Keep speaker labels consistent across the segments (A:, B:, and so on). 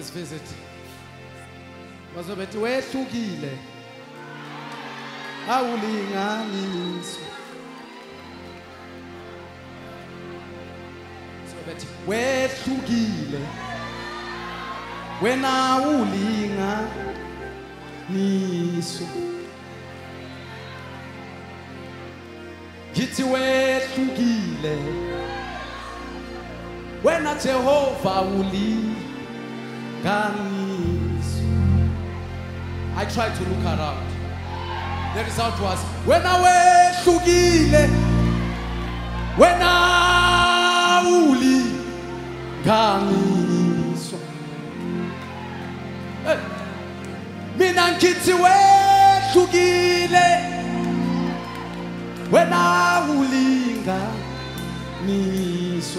A: first visit. Bazobethi wehlukile. Awulinganiswa. Bazobethi wehlukile. Wena ulinganiswa. Ngithi wehlukile. Wena Jehova ulinganiswa. I tried to look around. The result was wena wehlukile. Wena ulinganiswa. Mina ngithi wehlukile. Wena ulinganiswa.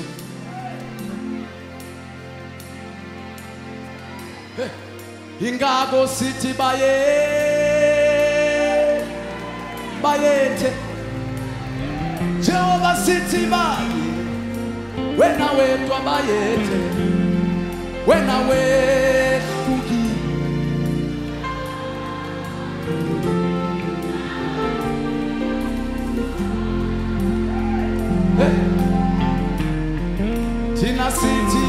A: Ingabo sithi bayethe Jehova sithi wena wedwa bayethe wena wehlukile. Thina sithi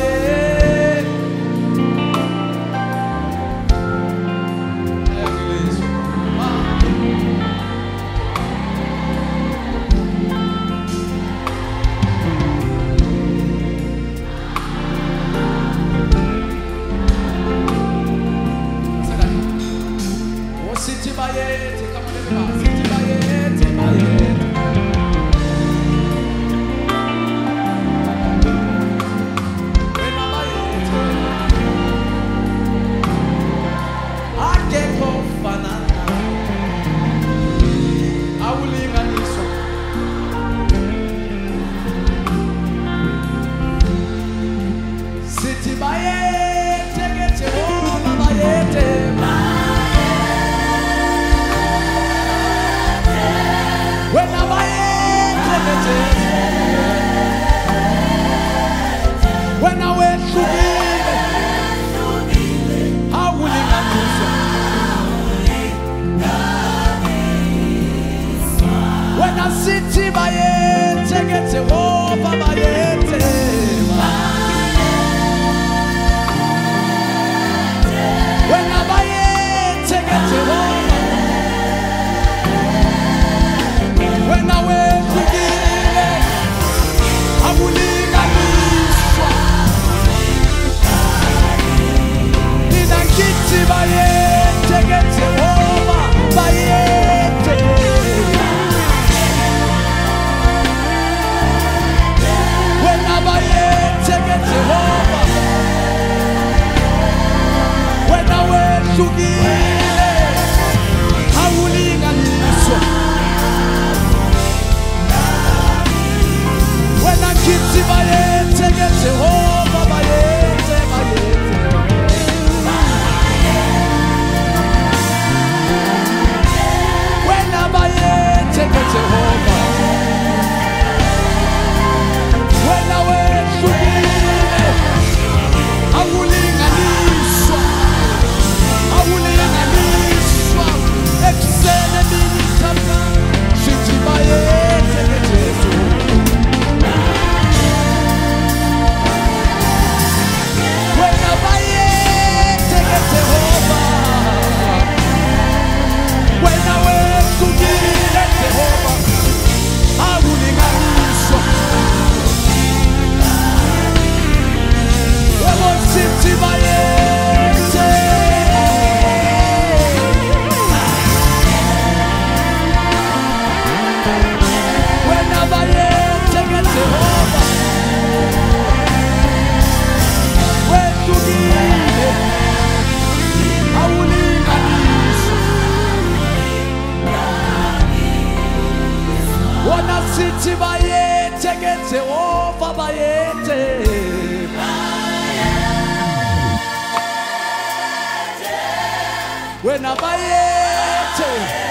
A: wena bayethe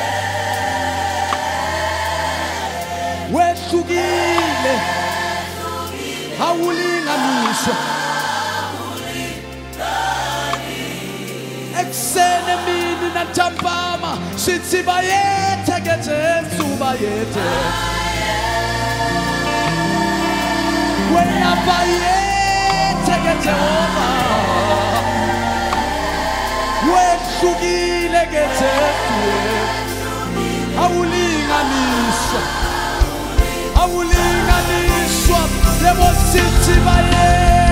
A: wehlukile awulinganiswa sithi bayethe ke Jesu bayethe wena bayethe ke Jehova wehlukile ke Jesu awulinganiswa lebo sithi bayethe